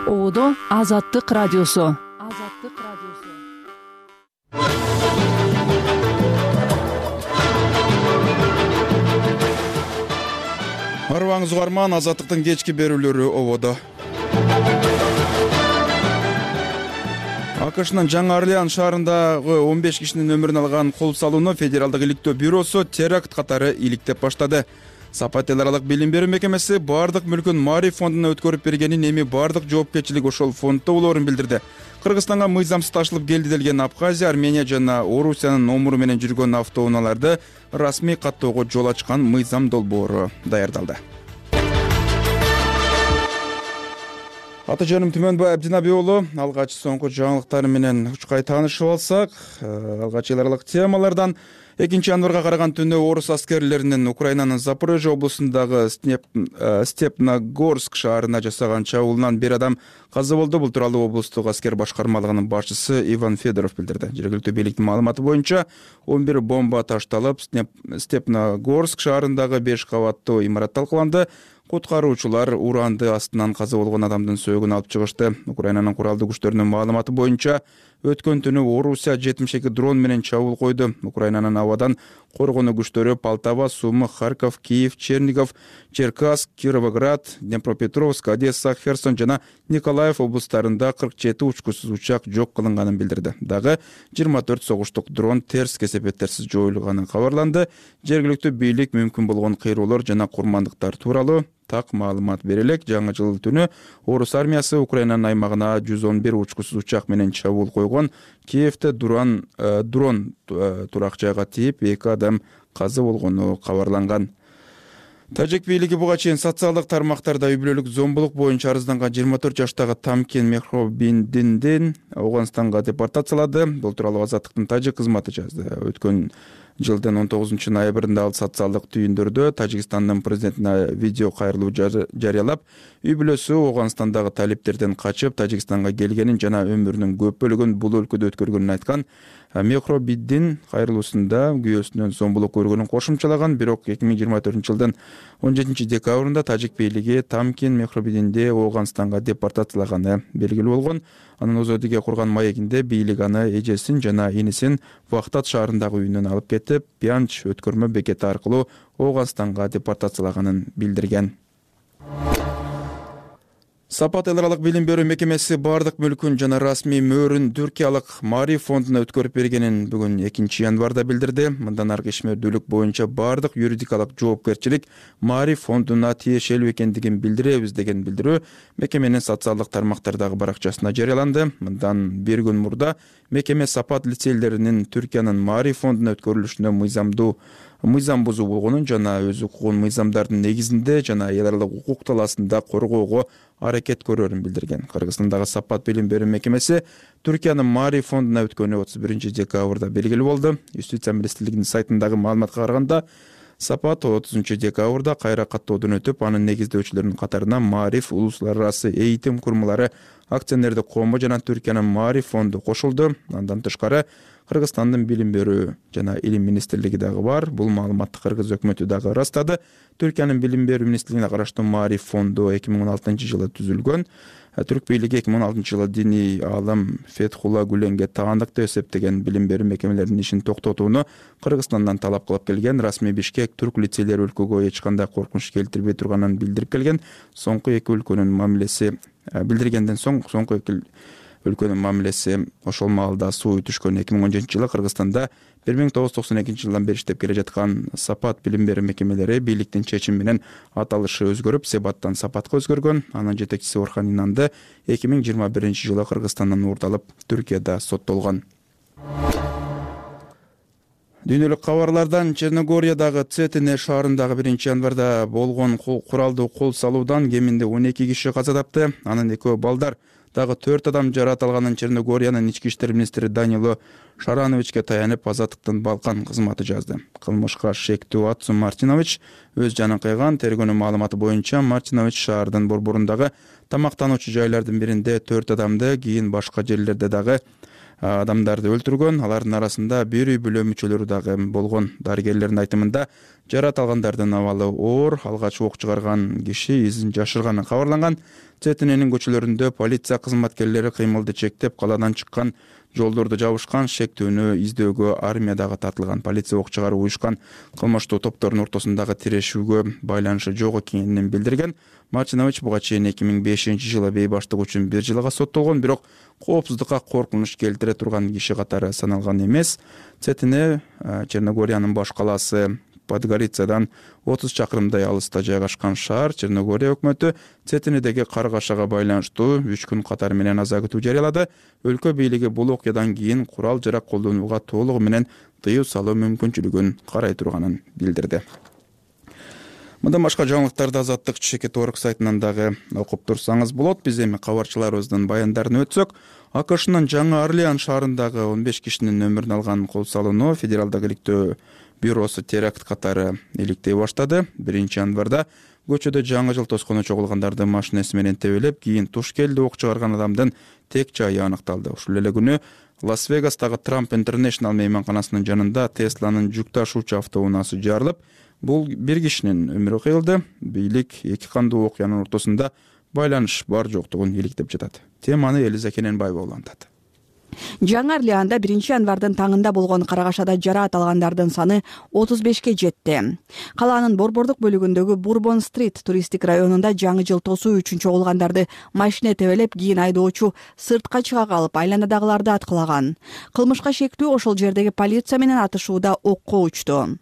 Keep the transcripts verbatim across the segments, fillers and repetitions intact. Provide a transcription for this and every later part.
Оодо Азаттык радиосу. Азаттык радиосу. Арбаңыз угарман, Азаттыктын кечки берүүлөрү ободо. АКШнын Жаңы Орлеан шаарындагы он беш кишинин өмүрүн алган кол салууну Федералдык иликтөө бюросу теракт катары иликтеп баштады. Сапат эл аралык билим берүү мекемеси бардык мүлкүн Маариф фондуна өткөрүп бергенин, эми бардык жоопкерчилик ошол фонддо болоорун билдирди. Кыргызстанга мыйзамсыз ташылып келди делген Абхазия, Армения жана Орусиянын номуру менен жүргөн автоунааларды расмий каттоого жол ачкан мыйзам долбоору даярдалды. Аты жөнүм Түмөнбай Абдинаби уулу. Алгач соңку жаңылыктар менен учкай таанышып алсак, алгач эл аралык темалардан экинчи январга караган түнү орус аскерлеринин Украинанын Запорожье облусундагы Степногорск шаарына жасаган чабуулунан бир адам каза болду. Бул тууралуу облустук аскер башкармалыгынын башчысы Иван Федоров билдирди. Жергиликтүү бийликтин маалыматы боюнча он бир бомба ташталып, Степногорск шаарындагы беш кабаттуу имарат талкаланды. Куткаруучулар уранды астынан каза болгон адамдын сөөгүн алып чыгышты. Украинанын куралдуу күчтөрүнүн маалыматы боюнча өткөн түнү Орусия жетимиш эки дрон менен чабуул койду. Украинанын абадан коргонуу күчтөрү Полтава, Сума, Харьков, Киев, Чернигов, Черкасск, Кировоград, Днепропетровск, Одесса, Херсон жана Николаев облустарында кырк жети учкусуз учак жок кылынганын билдирди. Дагы жыйырма төрт согуштук дрон терс кесепеттерсиз жоюлганы кабарланды. Жергиликтүү бийлик мүмкүн болгон кыйроолор жана курмандыктар тууралуу так маалымат бере элек. Жаңы жыл түнү орус армиясы Украинанын аймагына жүз он бир учкусуз учак менен чабуул койгон. Киевде дрон дрон турак жайга тийип эки адам каза болгону кабарланган. Тажик бийлиги буга чейин социалдык тармактарда үй бүлөлүк зомбулук боюнча арызданган жыйырма төрт жаштагы Тамкин Мехробиндиндин Ауганстанга депортациялады. Бул тууралуу Азаттыктын тажик кызматы жазды. Өткөн жылдын он тогузунчу ноябрында ал социалдык түйүндөрдө Тажикстандын президентине видео кайрылуу жарыялап, үй бүлөсү Ауганстандагы талиптерден качып Тажикстанга келгенин жана өмүрүнүн көп бөлүгүн бул өлкөдө өткөргөнүн айткан. Мехробиддин кайрылуусунда күйөөсүнөн зомбулук көргөнүн кошумчалаган. Бирок эки миң жыйырма төртүнчү жылдын он жетинчи декабрында тажик бийлиги Тамкин Мехробиддинди Ауганстанга депортациялаганы белгилүү болгон. Анын Озодиге курган маегинде бийлик аны эжесин жана инисин Вахтат шаарындагы үйүнөн алып кетип, Пянч өткөрмө бекети аркылуу Ауганстанга депортациялаганын билдирген. Сапат эл аралык билим берүү мекемеси бардык мүлкүн жана расмий мөөрүн Түркиялык Маариф фондуна өткөрүп бергенин бүгүн экинчи январда билдирди. Мындан аркы ишмердүүлүк боюнча бардык юридикалык жоопкерчилик Маариф фондуна тиешелүү экендигин билдиребиз деген билдирүү мекеменин социалдык тармактардагы баракчасына жарыяланды. Мындан бир күн мурда мекеме Сапат лицейлеринин Түркиянын Маариф фондуна өткөрүлүшүнө мыйзамдуу мыйзам бузуу болгонун жана өз укугун мыйзамдардын негизинде жана эл аралык укук талаасында коргоого аракет көрөрүн билдирген. Кыргызстандагы Сапат билим берүү мекемеси Түркиянын Маариф фондуна өткөнү отуз биринчи декабрда белгилүү болду. Юстиция министрлигинин сайтындагы маалыматка караганда, Сапат отузунчу декабрда кайра каттоодон өтүп, анын негиздөөчүлөрүнүн катарына Маариф улуттар арасы эйтим курмалары акционердик коому жана Түркиянын Маариф фонду кошулду. Андан тышкары Кыргызстандын билим берүү жана илим министрлиги дагы бар. Бул маалыматты кыргыз өкмөтү дагы ырастады. Түркиянын билим берүү министрлигине караштуу Маариф фонду эки миң он алтынчы жылы түзүлгөн. Түрк бийлиги эки миң он алтынчы жылы диний аалым Фетхулла Гүленге таандык деп эсептеген билим берүү мекемелеринин ишин токтотууну Кыргызстандан талап кылып келген. Расмий Бишкек түрк лицейлери өлкөгө эч кандай коркунуч келтирбей турганын билдирип келген. Соңку эки өлкөнүн мамилеси билдиргенден соң соңку эки өлкөнүн мамилеси ошол маалда суу түшкөн. эки миң он жетинчи жылы Кыргызстанда бир миң тогуз жүз токсон экинчи жылдан бери иштеп келе жаткан Сапат билим берүү мекемелери бийликтин чечими менен аталышы өзгөрүп, Себаттан Сапатка өзгөргөн. Анын жетекчиси Орхан Инанды эки миң жыйырма биринчи жылы Кыргызстандан уурдалып, Түркияда соттолгон. Дүйнөлүк кабарлардан Черногориядагы Цетине шаарындагы биринчи январда болгон куралдуу кол салуудан кеминде он эки киши каза тапты. Анын экөө балдар. Дагы төрт адам жаракат алганын Черногориянын ички иштер министри Данило Шарановичке таянып Азаттыктын Балкан кызматы жазды. Кылмышка шектүү Атсу Мартинович өз жанын кыйган. Тергөөнүн маалыматы боюнча Мартинович шаардын борборундагы тамактануучу жайлардын биринде төрт адамды, кийин башка жерлерде дагы адамдарды өлтүргөн. Алардын арасында бир үй бүлө мүчөлөрү дагы болгон. Дарыгерлердин айтымында жаракат алгандардын абалы оор. Алгач ок чыгарган киши изин жашырганы кабарланган. Цетиненин көчөлөрүндө полиция кызматкерлери кыймылды чектеп, каладан чыккан жолдорду жабышкан, шектүүнү издөөгө армиядагы тартылган полиция ок чыгарып уюшкан кылмыштуу топтордун ортосундагы тирешүүгө байланышы жок экенин билдирген. Мачинович буга чейин эки миң бешинчи жылы бейбаштык үчүн бир жылга соттолгон, бирок коопсуздукка коркунуч келтире турган киши катары саналган эмес. Цетине Черногориянын баш калаасы Подгорицадан отуз чакырымдай алыста жайгашкан шаар. Черногория өкмөтү Цетинедеги кар кашага байланыштуу үч күн катары менен аза күтүү жарыялады. Өлкө бийлиги бул окуядан кийин курал жарак колдонууга толугу менен тыюу салуу мүмкүнчүлүгүн карай турганын билдирди. Мындан башка жаңылыктарды Азаттык чекит орг сайтынан дагы окуп турсаңыз болот. Биз эми кабарчыларыбыздын баяндарын өтсөк, АКШнын Жаңы Орлеан шаарындагы он беш кишинин өмүрүн алган кол салууну Федералдык иликтөө бюросу теракт катары иликтей баштады. биринчи январда көчөдө жаңы жыл тоскону чогулгандарды машинеси менен тебелеп, кийин туш келди ок чыгарган адамдын тек жайы аныкталды. Ушул эле күнү Лас-Вегастагы Трамп Интернешнл мейманканасынын жанында Тесланын жүк ташуучу автоунаасы жарылып, бул бир кишинин өмүрү кыйылды. Бийлик эки кандуу окуянын ортосунда байланыш бар жоктугун иликтеп жатат. Теманы Элиза Кененбаева улантат. Жаңы Орлеанда биринчи январдын таңында болгон карагашада жараат алгандардын саны отуз бешке жетти. Калаанын борбордук бөлүгүндөгү Бурбон-стрит туристтик районунда жаңы жыл тосуу үчүн чогулгандарды машине тебелеп, кийин айдоочу сыртка чыга калып, айланадагыларды аткылаган. Кылмышка шектүү ошол жердеги полиция менен атышууда окко учту.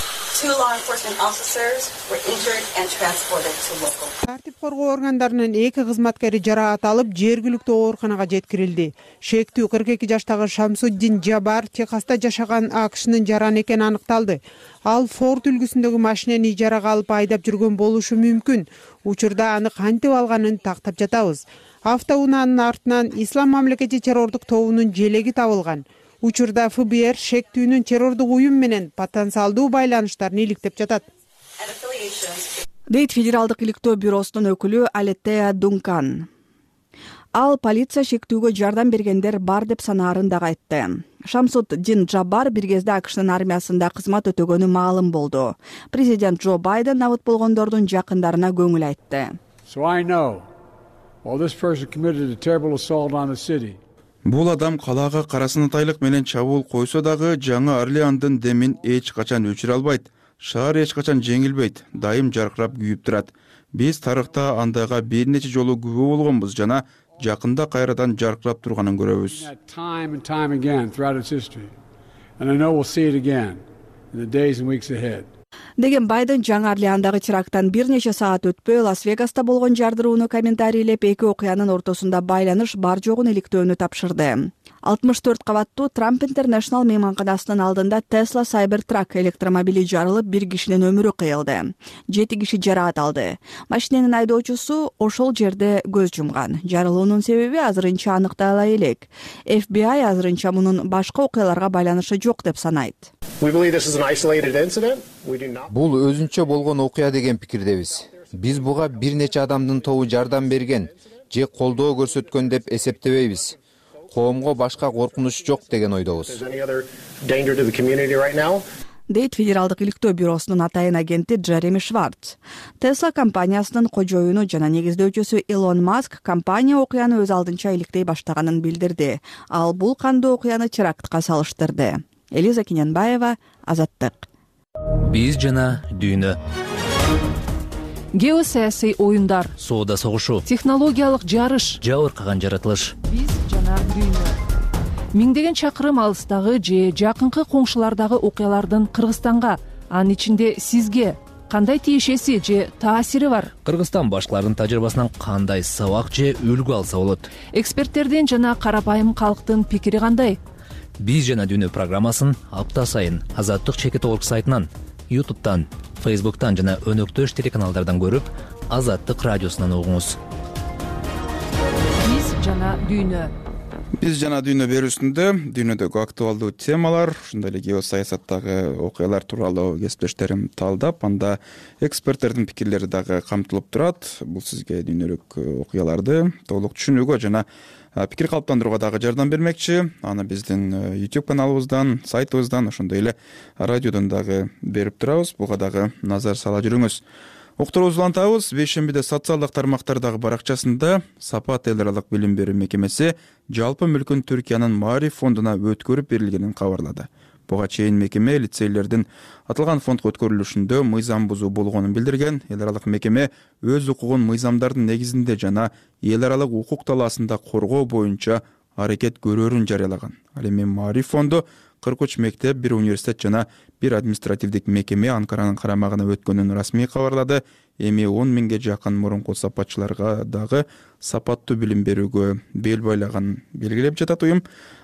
Тартип коргоо органдарынын эки кызматкери жараат алып, жергиликтүү ооруканага жеткирилди. Шектүү кырк эки жаштагы Шамсуддин Жабар Техаста жашаган АКШнын жараны экени аныкталды. Ал Форд үлгүсүндөгү машинени ижарага алып айдап жүргөн болушу мүмкүн. Учурда аны кантип алганын тактап жатабыз. Автоунаанын артынан Ислам мамлекети террордук тобунун желеги табылган. Учурда эф бэ эр шектүүнүн террордук уюм менен потенциалдуу байланыштарын иликтеп жатат. Дейт Федералдык иликтөө бюросунун өкүлү Алетея Дункан. Ал полиция шектүүгө жардам бергендер бар деп санаарын дагы айтты. Шамсуддин Жабар бир кезде АКШнын армиясында кызмат өтөгөнү маалым болду. Президент Джо Байден набыт болгондордун жакындарына көңүл айтты. So I know while this person committed a terrible assault on the city. Бул адам калаага карасынатайлык менен чабуул койсо дагы Жаңы Орлеандын демин эч качан өчүрө албайт. Шаар эч качан жеңилбейт, дайым жаркырап күйүп турат. Биз тарыхта андайга бир нече жолу күбө болгонбуз жана жакында кайрадан жаркырап турганын көрөбүз. Time and time again throughout its history. And I know we'll see it again in the days and weeks ahead. Деген Байден Жаңы Орлеандагы теракттан бир нече саат өтпөй Лас-Вегаста болгон жардырууну комментарийлеп, эки окуянын ортосунда байланыш бар жогун иликтөөнү тапшырды. алтымыш төрт кабаттуу Трамп Интернешнл мейманканасынын алдында Tesla Cybertruck электромобили жарылып, бир кишинин өмүрү кыйылды. жети киши жараат алды. Машиненин айдоочусу ошол жерде көз жумган. Жарылуунун себеби азырынча аныктала элек. эф бэ ай азырынча мунун башка окуяларга байланышы жок деп санайт. Бул өзүнчө болгон окуя деген пикирдебиз. Биз буга бир нече адамдын тобу жардам берген же колдоо көрсөткөн деп эсептебейбиз. Коомго башка коркунуч жок деген ойдобуз. Дейт Федералдык иликтөө бюросунун атайын агенти Джереми Шварц. Tesla компаниясынын кожоюну жана негиздөөчүсү Илон Маск компания окуяны өз алдынча иликтей баштаганын билдирди. Ал бул кандуу окуяны терактка салыштырды. Элиза Кененбаева, Азаттык. Биз жана дүйнө. Геосаясий оюндар, Соода согушу, технологиялык жарыш, жабыркаган жаратылыш. биз жана дүйнө. Миңдеген чакырым алыстагы же жакынкы коңшулардагы окуялардын Кыргызстанга, анын ичинде сизге кандай тиешеси же таасири бар? Кыргызстан башкалардын тажрыйбасынан кандай сабак же үлгү алса болот? Эксперттердин жана карапайым калктын пикири кандай? Биз жана дүйнө программасын апта сайын Азаттык чекит орг сайтынан, ютубтан, фейсбуктан жана өнөктөш телеканалдардан көрүп, Азаттык радиосунан угуңуз. Биз жана дүйнө. Биз жана дүйнө берүүсүндө дүйнөдөгү актуалдуу темалар, ошондой эле геосаясаттагы окуялар тууралуу кесиптештерим талдап, анда эксперттердин пикирлери дагы камтылып турат. Бул сизге дүйнөлүк окуяларды толук түшүнүүгө жана пикир калыптандырууга дагы жардам бермекчи. Аны биздин YouTube каналыбыздан, сайтыбыздан, ошондой эле радиодон дагы берип турабыз. Буга дагы назар сала жүрүңүз. Уктуруубузду улантабыз. Бейшембиде социалдык тармактардагы баракчасында Сапат эл аралык билим берүү мекемеси жалпы мүлкүн Түркиянын Маариф фондуна өткөрүп берилгенин кабарлады. Буга чейин мекеме лицейлердин аталган фондго өткөрүлүшүндө мыйзам бузуу болгонун билдирген. Эл аралык мекеме өз укугун мыйзамдардын негизинде жана эл аралык укук талаасында коргоо боюнча аракет көрөрүн жарыялаган. Ал эми Маариф фонду кырк үч мектеп, бир университет жана бир административдик мекеме Анкаранын карамагына өткөнүн расмий кабарлады. Эми он миңге жакын мурунку сапатчыларга дагы сапаттуу билим берүүгө бел байлаган белгилеп жатат уюм.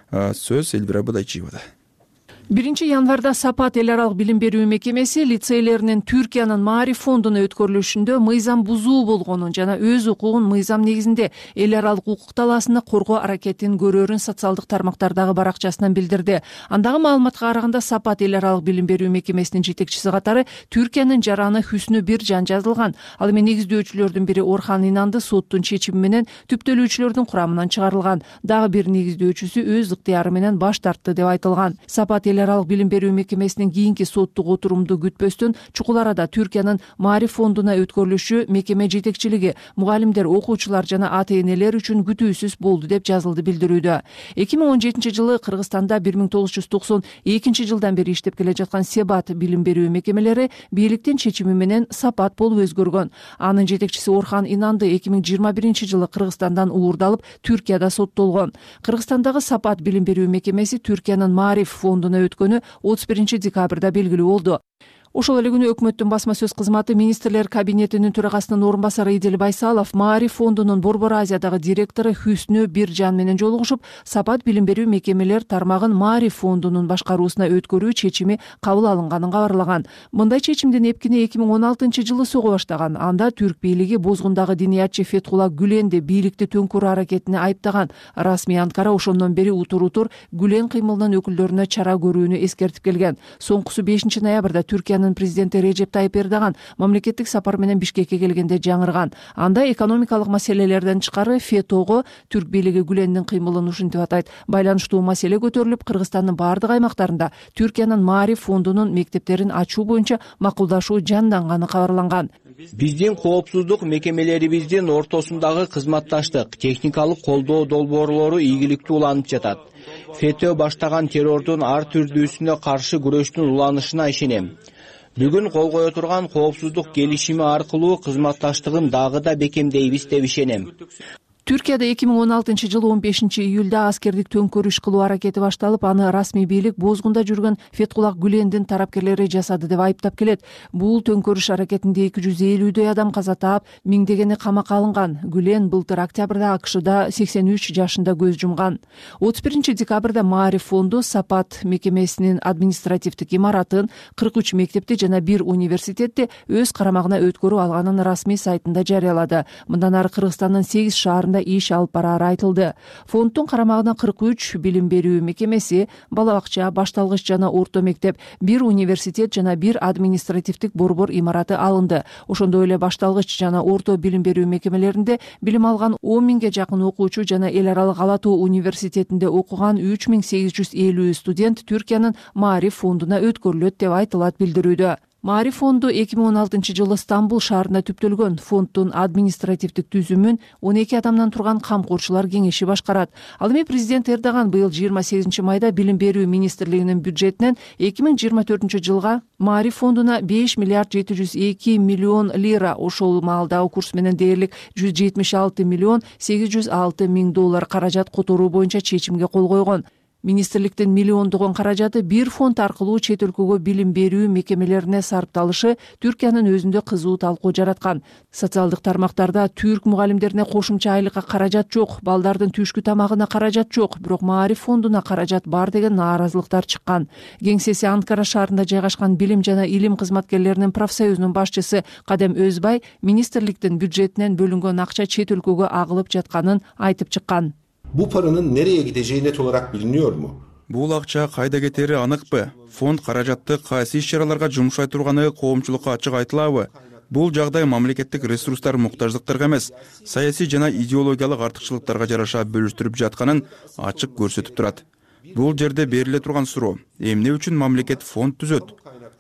Сөз Элвира Быдайчиевада. биринчи январда Сапат эл аралык билим берүү мекемеси лицейлеринин Түркиянын Маариф фондуна өткөрүлүшүндө мыйзам бузуу болгонун жана өз укугун мыйзам негизинде эл аралык укук талаасында коргоо аракетин көрөрүн социалдык тармактардагы баракчасынан билдирди. Андагы маалыматка караганда Сапат эл аралык билим берүү мекемесинин жетекчиси катары Түркиянын жараны Хүснү Биржан жазылган. Ал эми негиздөөчүлөрдүн бири Орхан Инанды соттун чечими менен түптөлүүчүлөрдүн курамынан чыгарылган. Дагы бир негиздөөчүсү өз ыктыяры менен баш тартты деп айтылган. Сапат эл аралык билим берүү мекемесинин кийинки соттук отурумду күтпөстөн чукул арада Түркиянын Маариф фондуна өткөрүлүшү мекеме жетекчилиги, мугалимдер, окуучулар жана ата энелер үчүн күтүүсүз болду деп жазылды билдирүүдө. эки миң он жетинчи жылы Кыргызстанда бир миң тогуз жүз токсон экинчи жылдан бери иштеп келе жаткан Себат билим берүү мекемелери бийликтин чечими менен Сапат болуп өзгөргөн. Анын жетекчиси Орхан Инанды эки миң жыйырма биринчи жылы Кыргызстандан уурдалып Түркияда соттолгон. Кыргызстандагы Сапат билим берүү мекемеси Түркиянын Маариф фондуна өткөнү отуз биринчи декабрда белгилүү болду. Ошол эле күнү өкмөттүн басма сөз кызматы министрлер кабинетинин төрагасынын орун басары Идил Байсалов Маариф фондунун Борбор Азиядагы директору Хүснү Биржан менен жолугушуп, Сапат билим берүү мекемелер тармагын Маариф фондунун башкаруусуна өткөрүү чечими кабыл алынганын кабарлаган. Мындай чечимдин эпкини эки миң он алтынчы жылы сого баштаган. Анда түрк бийлиги бозгундагы диниятчы Фетхула Гүленди бийликти төңкөрүү аракетине айыптаган. Расмий Анкара ошондон бери утур-утур Гүлен кыймылынын өкүлдөрүнө чара көрүүнү эскертип келген. Соңкусу бешинчи ноябрда Түркиянын президенти Режеп Тайып Эрдоган мамлекеттик сапар менен Бишкекке келгенде жаңырган. Анда экономикалык маселелерден тышкары фетого түрк бийлиги Гүлендин кыймылын ушинтип атайт. Байланыштуу маселе көтөрүлүп, Кыргызстандын баардык аймактарында Түркиянын Маариф фондунун мектептерин ачуу боюнча макулдашуу жанданганы кабарланган. Биздин коопсуздук мекемелерибиздин ортосундагы кызматташтык, техникалык колдоо долбоорлору ийгиликтүү уланып жатат. ФЕТÖ баштаган террордун ар түрдүүсүнө каршы күрөштүн уланышына ишенем. Бүгүн кол кое турган коопсуздук келишими аркылуу кызматташтыгын дагы да бекемдейбиз деп ишенем. Түркияда эки миң он алтынчы жылы он бешинчи июлда аскердик төңкөрүш кылуу аракети башталып, аны расмий бийлик бозгунда жүргөн Фетхулах Гүлендин тараптерлери жасады деп айыптап келет. Бул төңкөрүш аракетинде эки жүз элүүдөй адам каза таап, миңдегени камакка алынган. Гүлен былтыр октябрда АКШда сексен үч жашында көз жумган. отуз биринчи декабрда Маариф фонду Сапат мекемесинин административдик имаратын, кырк үч мектепти жана бир университетти өз карамагына өткөрүп алганын расмий сайтында жарыялады. Мындан ары Кыргызстандын сегиз шаарында иш алып барары айтылды. Фонддун карамагына кырк үч билим берүү мекемеси, бала бакча, башталгыч жана орто мектеп, бир университет жана бир административдик борбор имараты алынды. Ошондой эле башталгыч жана орто билим берүү мекемелеринде билим алган он миңге жакын окуучу жана эл аралык Ала Тоо университетинде окуган үч миң сегиз жүз элүү студент Түркиянын Маариф фондуна өткөрүлөт деп айтылат билдирүүдө. Маариф фонду эки миң он алтынчы жылы Стамбул шаарында түптөлгөн. Фонддун административдик түзүмүн он эки адамдан турган камкорчулар кеңеши башкарат. Ал эми президент Эрдоган быйыл жыйырма сегизинчи майда билим берүү министрлигинин бюджетинен эки миң жыйырма төртүнчү жылга Маариф фондуна беш миллиард жети жүз эки миллион лира, ошол маалдагы курс менен дээрлик жүз жетимиш алты миллион сегиз жүз алты миң доллар каражат которуу боюнча чечимге кол койгон. Министрликтин миллиондогон каражаты бир фонд аркылуу чет өлкөгө билим берүү мекемелерине сарпталышы Түркиянын өзүндө кызуу талкуу жараткан. Социалдык тармактарда түрк мугалимдерине кошумча айлыкка каражат жок, балдардын түшкү тамагына каражат жок, бирок Маариф фондуна каражат бар деген нааразылыктар чыккан. Кеңсеси Анкара шаарында жайгашкан билим жана илим кызматкерлеринин профсоюзунун башчысы Кадем Өзбай министрликтин бюджетинен бөлүнгөн акча чет өлкөгө агылып жатканын айтып чыккан. Bu paranın nereye gideceği net olarak biliniyor mu? Бул акча кайда кетери аныкпы? Фонд каражатты кайсы иш-чараларга жумшай турганы коомчулукка ачык айтылабы? Бул жагдай мамлекеттик ресурстар муктаждыктарга эмес, саясий жана идеологиялык артыкчылыктарга жараша бөлүштүрүп жатканын ачык көрсөтүп турат. Бул жерде бериле турган суроо: эмне үчүн мамлекет фонд түзөт?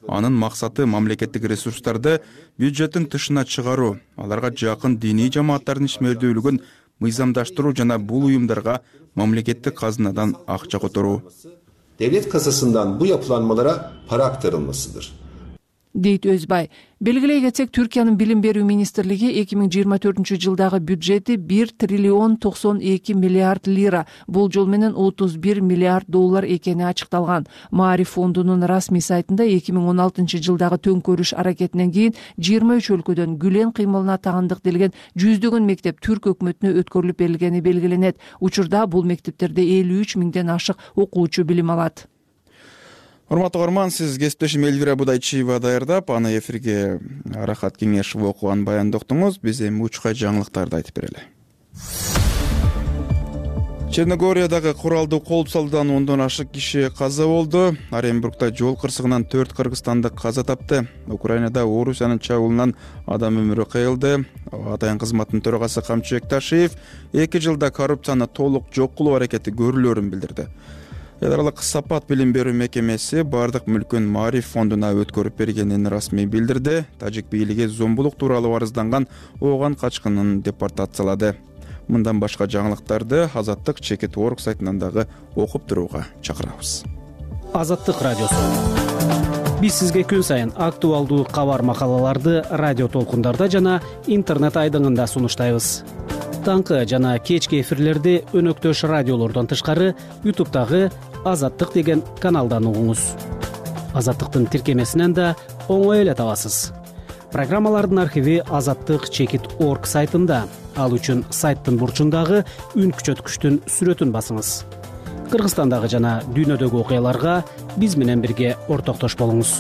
Анын максаты мамлекеттик ресурстарды бюджеттин тышына чыгаруу, аларга жакын диний жамааттардын ишмердүүлүгүн мыйзамдаштыруу жана бул уюмдарга мамлекеттик казынадан акча которуу. Devlet kasasından bu yapılanmalara para aktarılmasıdır. Дейт Өзбай. Белгилей кетсек, Түркиянын билим берүү министрлиги эки миң жыйырма төртүнчү жылдагы бюджети бир триллион токсон эки миллиард лира, бул жол менен отуз бир миллиард доллар экени ачыкталган. Маариф фондунун расмий сайтында эки миң он алтынчы жылдагы төңкөрүш аракетинен кийин жыйырма үч өлкөдөн гүлен кыймылына тагандык делген жүздөгөн мектеп түрк өкмөтүнө өткөрүлүп берилгени белгиленет. Учурда бул мектептерде элүү үч миңден ашык окуучу билим алат. Урматтуу көрөрман, сиз кесиптешим Элвира Будайчиева даярдап, аны эфирге Арахат Кеңешов окуган баянды уктуңуз. Биз эми учкай жаңылыктарды айтып берели. Черногориядагы куралдуу кол салуудан ондон ашык киши каза болду. Оренбургда жол кырсыгынан төрт кыргызстандык каза тапты. Украинада Орусиянын чабуулунан адам өмүрү кыйылды. Атайын кызматтын төрагасы Камчыбек Ташиев эки жылда коррупцияны толук жок кылуу аракети көрүлөөрүн билдирди. Эл аралык сапат билим берүү мекемеси бардык мүлкүн Маариф фондуна өткөрүп бергенин расмий билдирди. Тажик бийлиги зомбулук тууралуу арызданган ооган качкынын депортациялады. Мындан башка жаңылыктарды Азаттык чекит орг сайтынан дагы окуп турууга чакырабыз. Азаттык радиосу. Биз сизге күн сайын актуалдуу кабар макалаларды радио толкундарда жана интернет айдыңында сунуштайбыз. Таңкы жана кечки эфирлерди өнөктөш радиолордон тышкары ютубтагы Азаттык деген каналдан угуңуз. Азаттыктын тиркемесинен да оңой эле табасыз. Программалардын архиви азаттык чекит орг сайтында. Ал үчүн сайттын бурчундагы үн күчөткүчтүн сүрөтүн басыңыз. Кыргызстандагы жана дүйнөдөгү окуяларга биз менен бирге ортоктош болуңуз.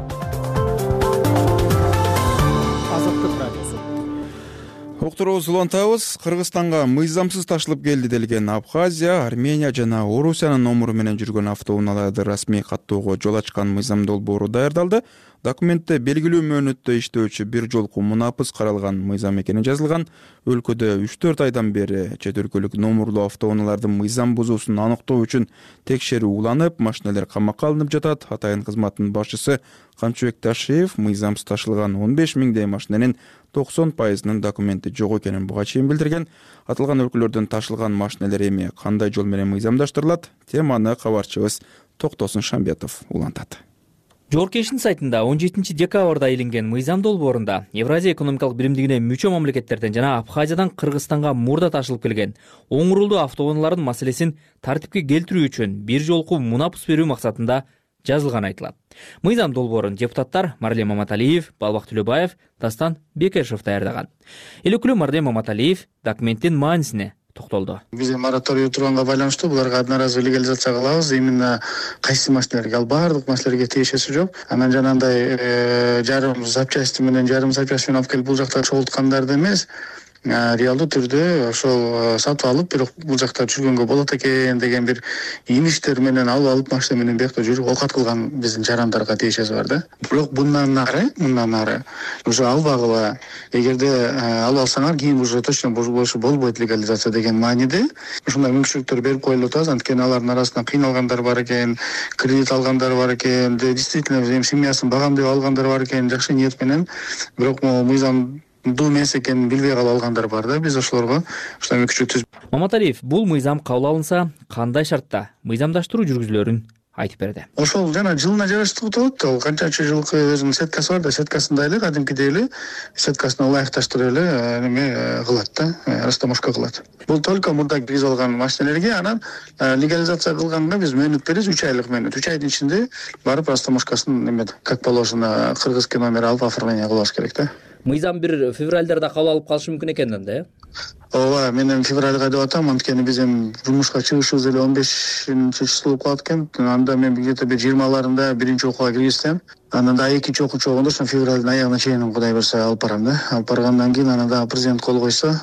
Уктуруубузду улантабыз. Кыргызстанга мыйзамсыз ташылып келди делген Абхазия, Армения жана Орусиянын номуру менен жүргөн автоунааларды расмий каттоого жол ачкан мыйзам долбоору даярдалды. Документте белгилүү мөөнөттө иштөөчү бир жолку мунапыс каралган мыйзам экени жазылган. Өлкөдө үч төрт айдан бери чет өлкөлүк номурлуу автоунаалардын мыйзам бузуусун аныктоо үчүн текшерүү уланып, машиналар камакка алынып жатат. Атайын кызматтын башчысы Камчыбек Ташиев мыйзамсыз ташылган он беш миңдей машинанын токсон пайызынын документи жок экенин буга чейин билдирген. Аталган өлкөлөрдөн ташылган машиналар эми кандай жол менен мыйзамдаштырылат? Теманы кабарчыбыз Токтосун Шамбетов улантат. Жоркештин сайтында он жетинчи декабрда илинген мыйзам долбоорунда Евразия экономикалык биримдигине мүчө мамлекеттерден жана Абхазиядан Кыргызстанга мурда ташылып келген оң рулдуу автоунаалардын маселесин тартипке келтирүү үчүн бир жолку мунапыс берүү максатында жазылган айтылат. Мыйзам долбоорун депутаттар Марлен Маматалиев, Балбак Төлөбаев, Дастан Бекешев даярдаган. Эл өкүлү Марлен Маматалиев документтин маанисине токтолду. Биз мораторий турганга байланыштуу буларга одноразовый легализация кылабыз. Именно кайсы машиналерге, ал баардык машиналерге тиешеси жок. Анан жанагындай жарым запчасти менен жарым запчасть менен алып келип бул жакта чогулткандарды эмес, реалдуу түрдө ошол сатып алып, бирок бул жакта жүргөнгө болот экен деген бир имиштер менен алып алып машина менен бияқта жүрүп оокат кылган биздин жарандарга тиешеси бар да. Бирок мындан ары, мындан ары уже албагыла. Эгерде алып алсаңар, кийин уже точно болбойт легализация деген мааниде ушундай мүмкүнчүлүктөр берип коюлуп атабыз. Анткени алардын арасында кыйналгандар бар экен, кредит алгандар бар экен, действительно семьясын багам деп алгандар бар экен, жакшы ниет менен. Бирок мыйзам бул эмес экенин билбей калып алгандар бар да. Биз ошолорго ушундай мүмкүнчүлүк түзүп. Маматалиев бул мыйзам кабыл алынса, кандай шартта мыйзамдаштыруу жүргүзүлөрүн айтып берди. Ошол жана жылына жараштуу болот. Ал канчанчы жылкы өзүнүн сеткасы бар да, сеткасында эле кадимкидей эле сеткасына ылайыкташтырып эле неме кылат да, растаможка кылат. Бул только мурда киргизип алган машиналерге, анан легализация кылганга биз мөөнөт беребиз, үч айлык мөөнөт. үч айдын ичинде барып растаможкасын неме как положено кыргызский номер алып оформление кылабыз керек да. Мыйзам бир февралдарда кабыл алып калышы мүмкүн экен да, э? Ооба, мен эми февралга деп атам, анткени биз эми жумушка чыгышыбыз эле он бешинчи число болуп калат экен. Анда мен где-то бир жыйырмаларында биринчи окууга киргизсем, анан да экинчи окуу чогунда ошо февралдын аягына чейин Кудай берсе алып барам да. Алып баргандан кийин анан да президент кол койсо,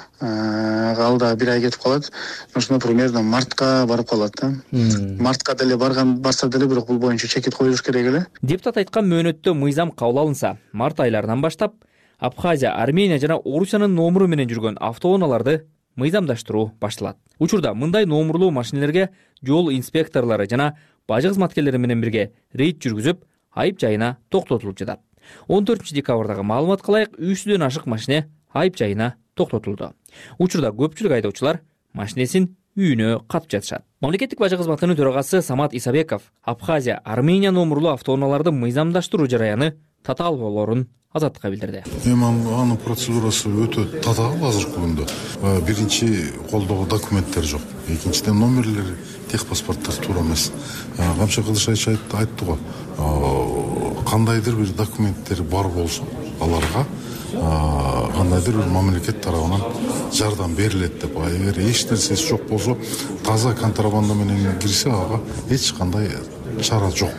ал да бир ай кетип калат. Ошондо примерно мартка барып калат да. Мартка деле барган барса деле бирок бул боюнча чекит коюлуш керек эле. Депутат айткан мөөнөттө мыйзам кабыл алынса, март айларынан баштап Абхазия, Армения жана Орусиянын номуру менен жүргөн автоунааларды мыйзамдаштыруу башталат. Учурда мындай номурлуу машиналерге жол инспекторлору жана бажы кызматкерлери менен бирге рейд жүргүзүп, айып жайына токтотулуп жатат. он төртүнчү декабрдагы маалыматка ылайык үч жүздөн ашык машине айып жайына токтотулду. Учурда көпчүлүк айдоочулар машинесин үйүнө катып жатышат. Мамлекеттик бажы кызматынын төрагасы Самат Исабеков Абхазия, Армения номурлуу автоунааларды мыйзамдаштыруу жараяны татаал болоорун Азаттыкка билдирди. Эми анын процедурасы өтө татаал азыркы күндө. Биринчи колдогу документтер жок. Экинчиден номерлери, техпаспорттор туура эмес. Камчы Кылышайч айтты го. Кандайдыр бир документтери бар болсо, аларга кандайдыр бир мамлекет тарабынан жардам берилет деп. Эгер эч нерсеси жок болсо, таза контрабанда менен кирсе, ага эч кандай чара жок.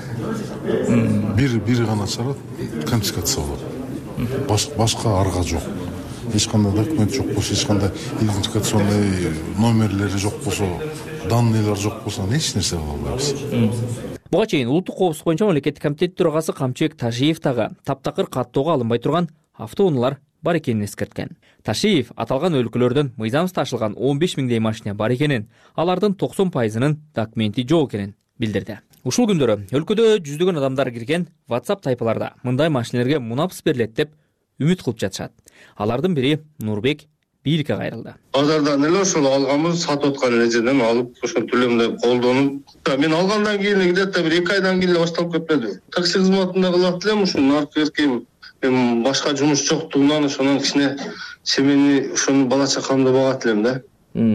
Бир бир гана чара конфискация болот. Башка арга жок. Эч кандай документ жок болсо, эч кандай идентификационный номерлери жок болсо, данныйлар жок болсо, эч нерсе кыла албайбыз. Буга чейин улуттук коопсуздук боюнча мамлекеттик комитет төрагасы Камчыбек Ташиев дагы таптакыр каттоого алынбай турган автоунаалар бар экенин эскерткен. Ташиев аталган өлкөлөрдөн мыйзамсыз ташылган он беш миңдей машина бар экенин, алардын токсон пайызынын документи жок экенин билдирди. Ушул күндөрү өлкөдө жүздөгөн адамдар кирген WhatsApp тайпаларда мындай машинелерге мунапс берилет деп үмүт кылып жатышат. Алардын бири Нурбек бийликке кайрылды. Базардан эле ошол алганбыз, сатып аткан нерседен алып, ошол төлөмдө колдонуп, мен алгандан кийин где-то бир эки айдан кийин башталып кетпеди. Такси кызматында кылат элем, ушул наркы эркем, эми башка жумуш жоктугунан ошонун кичине семени ошону бала чакамды багат элем да.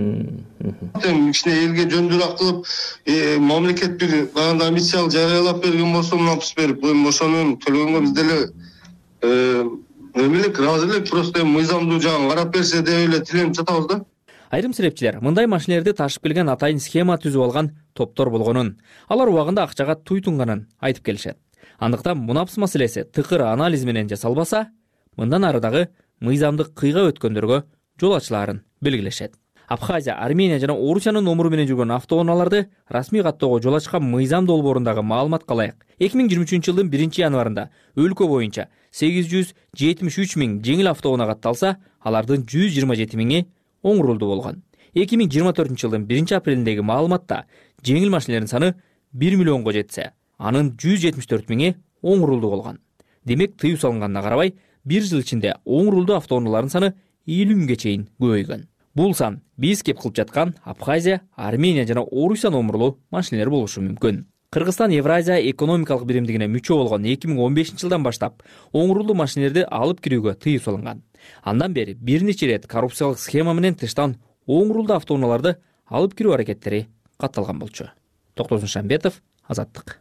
Эми кичине элге жөндүрөк кылып, мамлекет бир баягы миссиялык жарыялап берген болсо, мунапс берип, ошону төлөгөнгө биз деле эмелик разылык, просто мыйзамдуу жагын карап берсе деп эле тиленип жатабыз да. Айрым серепчилер мындай машинелерди ташып келген атайын схема түзүп алган топтор болгонун, алар убагында акчага туйтунганын айтып келишет. Андыктан мунапс маселеси тыкыр анализ менен жасалбаса, мындан ары дагы мыйзамдык кыйга өткөндөргө жол ачылаарын белгилешет. Абхазия, Армения жана Орусиянын номуру менен жүргөн автоунааларды расмий каттоого жол ачкан мыйзам долбоорундагы маалыматка ылайык эки миң жыйырма үчүнчү жылдын биринчи январында өлкө боюнча сегиз жүз жетимиш үч миң жеңил автоунаа катталса, алардын жүз жыйырма жети миңи оң рулдуу болгон. эки миң жыйырма төртүнчү жылдын биринчи апрелиндеги маалыматта жеңил машинелердин саны бир миллионго жетсе, анын жүз жетимиш төрт миңи оң рулдуу болгон. Демек, тыюу салынганына карабай, бир жыл ичинде оң рулдуу автоунаалардын саны элүү миңге чейин көбөйгөн. Бул сан биз кеп кылып жаткан Абхазия, Армения жана Орусия номурлуу машинелер болушу мүмкүн. Кыргызстан Евразия экономикалык биримдигине мүчө болгон эки миң он бешинчи жылдан баштап оң рулдуу машинелерди алып кирүүгө тыюу салынган. Андан бери бир нече ирет коррупциялык схема менен тыштан оң рулдуу автоунааларды алып кирүү аракеттери катталган болчу. Токтосун Шамбетов, Азаттык.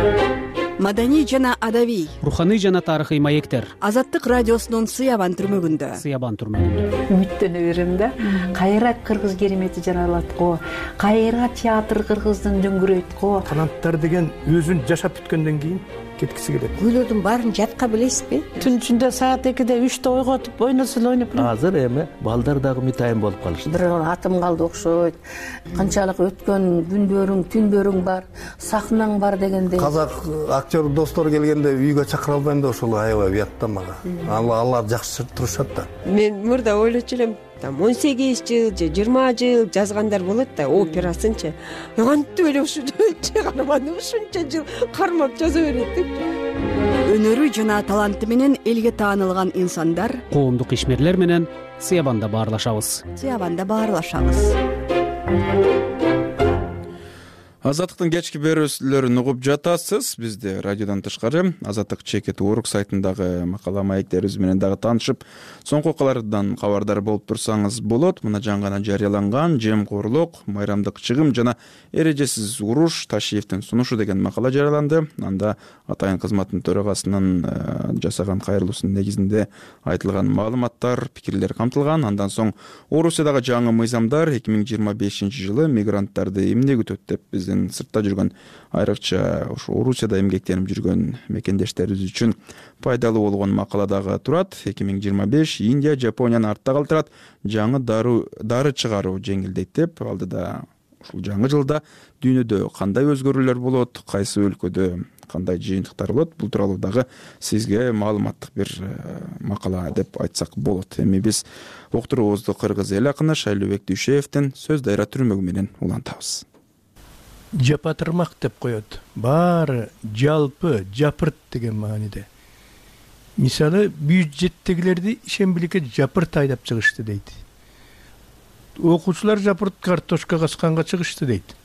Маданий жана адабий, руханий жана тарыхый маектер. Азаттык радиосунун Сыябан түрмөгүндө. Сыябан түрмөгүндө. Үмүттөнө берем да. Кайра кыргыз керемети жаралат го. Кайра театр кыргыздын дөңгүрөйт го. Канаттар деген өзүн жашап бүткөндөн кийин кеткиси келет. Күйлөрдүн баарын жатка билесизби? Түн ичинде саат экиде үчтө ойготуп ойносун ойноп. Азыр эми балдар дагы мытайын болуп калышты. Бир атым калды окшойт. Канчалык өткөн күндөрүң, түндөрүң бар, сахнаң бар дегендей. Казак актер достор келгенде үйгө чакыра албайм да ошол аябай уятта мага. Алар жакшы турушат да. Мен мурда ойлочу элем, он сегиз жыл же жыйырма жыл жазгандар болот да, операсынчы. Кантип эле ушул чыгарманы ушунча жыл кармап жаза берет деп. Өнөрү жана таланты менен элге таанылган инсандар, коомдук ишмерлер менен Сыябанда баарлашабыз. Сыябанда баарлашабыз. Азаттыктын кечки берүүсүлөрүн угуп жатасыз. Бизде радиодон тышкары Азаттык чекит орг сайтындагы макала маектерибиз менен дагы таанышып, соңку окуялардан кабардар болуп турсаңыз болот. Мына жаңы гана жарыяланган жемкорлук, майрамдык чыгым жана эрежесиз уруш Ташиевдин сунушу деген макала жарыяланды. Анда атайын кызматтын төрагасынын жасаган кайрылуусунун негизинде айтылган маалыматтар, пикирлер камтылган. Андан соң Орусиядагы жаңы мыйзамдар эки миң жыйырма бешинчи жылы мигранттарды эмне күтөт деп биздин сыртта жүргөн, айрыкча ошо Орусияда эмгектенип жүргөн мекендештерибиз үчүн пайдалуу болгон макала дагы турат. эки миң жыйырма беш Индия, Жапонияны артта калтырат, жаңы дары дары чыгаруу жеңилдейт деп. Алдыда ушул жаңы жылда дүйнөдө кандай өзгөрүүлөр болот, кайсы өлкөдө кандай жыйынтыктар болот, бул тууралуу дагы сизге маалыматтык бир макала деп айтсак болот. Эми биз уктуруубузду кыргыз эл акыны Шайлообек Дүйшеевдин Сөз дайра түрмөгү менен улантабыз. жапатырмак деп коет. Баары жалпы, жапырт деген мааниде. Мисалы бюджеттегилерди ишембиликке жапырт айдап чыгышты дейт. Окуучулар жапырт картошка касканга чыгышты дейт.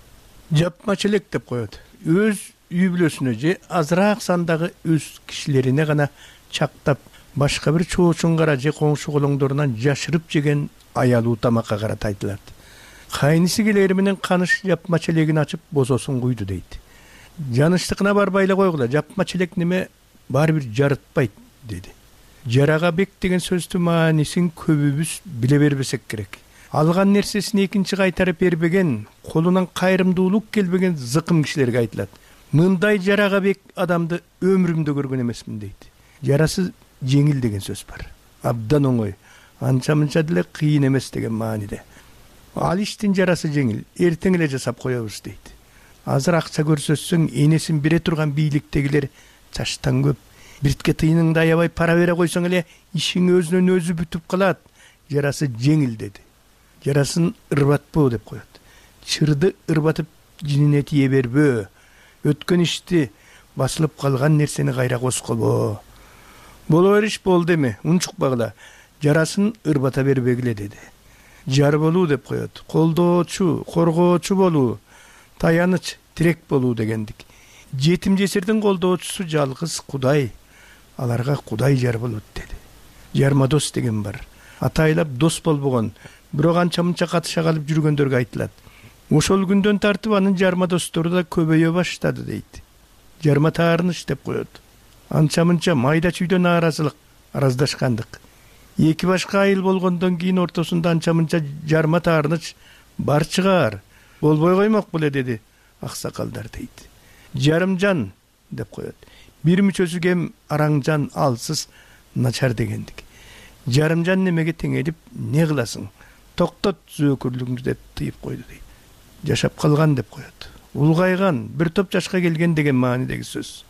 Жапмачылык деп коет. Өз үй бүлөсүнө же азыраак сандагы өз кишилерине гана чактап, башка бир чоочунгара же коңшу колоңдорунан жашырып жеген аялуу тамакка карата айтылат. Кайниси келери менен каныш жапма челегин ачып бозосун куйду дейт. Жаныштыкына барбай эле койгула, жапма челек неме баары бир жарытпайт деди. Жарага бек деген сөздүн маанисин көбүбүз биле бербесек керек. Алган нерсесин экинчи кайтарып бербеген, колунан кайрымдуулук келбеген зыкым кишилерге айтылат. Мындай жарага бек адамды өмүрүмдө көргөн эмесмин дейт. Жарасы жеңил деген сөз бар. Абдан оңой, анча мынча деле кыйын эмес деген мааниде. Ал иштин жарасы жеңил, эртең эле жасап коебуз дейт. Азыр акча көрсөтсөң энесин бере турган бийликтегилер чаштан көп. Биртке тыйыныңды аябай пара бере койсоң эле ишиң өзүнөн өзү бүтүп калат. Жарасы жеңил деди. Жарасын ырбатпоо деп коет. Чырды ырбатып жинине тие бербөө. Өткөн ишти, басылып калган нерсени кайра косколбоо. Боло бериш болду эми, унчукпагыла. Жарасын ырбата бербегиле деди. Жар болуу деп коет. Колдоочу, коргоочу болуу, таяныч, тирек болуу дегендик. Жетим жесирдин колдоочусу жалгыз Кудай. Аларга Кудай жар болот деди. Жарма дос деген бар. Атайлап дос болбогон, бирок анча мынча катыша калып жүргөндөргө айтылат. Ошол күндөн тартып анын жарма достору да көбөйө баштады дейт. Жарма таарыныч деп коет. Анча мынча майда чүйдөн нааразылык, араздашкандык. Эки башка айыл болгондон кийин ортосунда анча мынча жарма таарыныч бар чыгар. Болбой коймок беле деди аксакалдар дейт. Жарымжан деп коет. Бир мүчөсү кем араңжан, алсыз, начар дегендик. Жарымжан немеге теңелип не кыласың? Токтот зөөкүрлүгүңдү деп тыйып койду дейт. Жашап калган деп коет. Улгайган, бир топ жашка келген деген маанидеги сөз.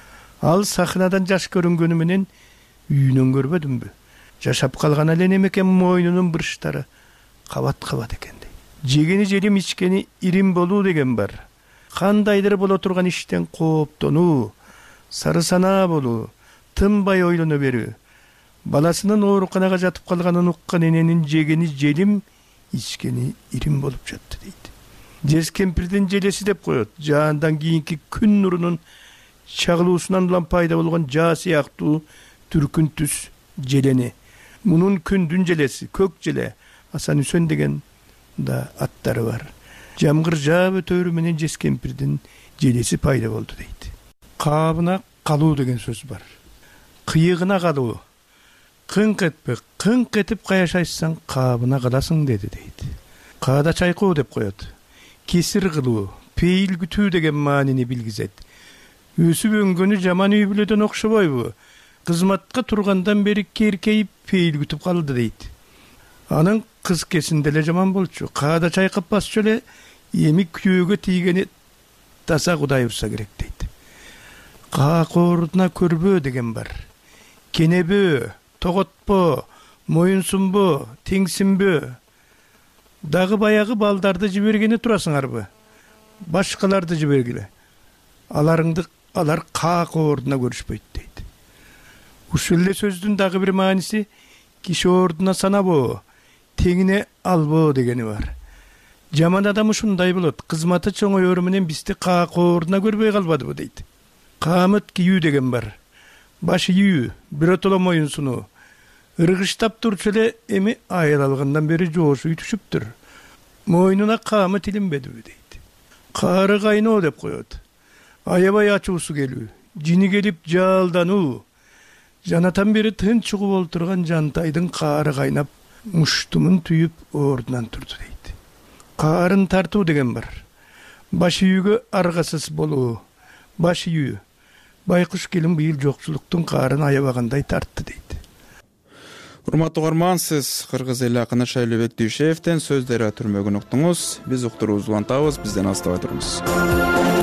Ал сахнадан жаш көрүнгөнү менен үйүнөн көрбөдүмбү? Жашап калган эле немекен мойнунун бырыштары кабат-кабат экен дейт. Жегени желим, ичкени ирим болуу деген бар. Кандайдыр боло турган иштен кооптонуу, сары санаа болуу, тынбай ойлоно берүү. Баласынын ооруканага жатып калганын уккан эненин жегени желим, ичкени ирим болуп жатты дейт. Жез кемпирдин желеси деп коет. Жаандан кийинки күн нурунун чагылуусунан улам пайда болгон жаа сыяктуу түркүн түс желени. Мунун күндүн желеси, көк желе, Асан Үсөн деген да аттары бар. Жамгыр жаап өтөрү менен жез кемпирдин желеси пайда болду дейт. Каабына калуу деген сөз бар. Кыйыгына калуу. Кыңк этпе, кыңк этип каяшайсаң каабына каласың деди дейт. Каада чайкоо деп коет. Кесир кылуу, пейил күтүү деген маанини билгизет. Өсүп өнгөнү жаман үй бүлөдөн окшобойбу? Кызматка тургандан бери керкейип пейил күтүп калды дейт. Анын кыз кесинде эле жаман болчу. Каада чайкап басчу эле эми күйөөгө тийгени таза Кудай урса керек дейт. Каакоордуна көрбөө деген бар. Кенебөө, тоготпо, моюнсунбо, теңсинбөө. Дагы баягы балдарды жибергени турасыңарбы? Башкаларды жибергиле. Аларыңды алар каакоордуна көрүшпөйт дейт. Ушул эле сөздүн дагы бир мааниси киши ордуна санабоо, теңине албоо дегени бар. Жаман адам ушундай болот. Кызматы чоңоёру менен бизди каакоордуна көрбөй калбадыбы дейт. Каамыт кийүү деген бар. Баш ийүү, биротоло моюнсунуу. Ыргыштап турчу эле эми айыл алгандан бери жоошуй түшүптүр. Мойнуна каамыт илинбедиби дейт. Каары кайноо деп коет. Аябай ачуусу келүү, жини келип жаалдануу. Жанатан бери тынч угуп олтурган жантайдын каары кайнап, муштумун түйүп ордунан турду дейт. Каарын тартуу деген бар. Баш үйгө аргасыз болуу. Баш үйү. Байкуш келин быйыл жокчулуктун каарын аябагандай тартты дейт. Урматтуу угарман, сиз кыргыз эли акыны Шайлообек Дүйшеевден сөздөрү түрмөгүн уктуңуз. Биз уктуруубузду улантабыз, бизден алыстабай туруңуз.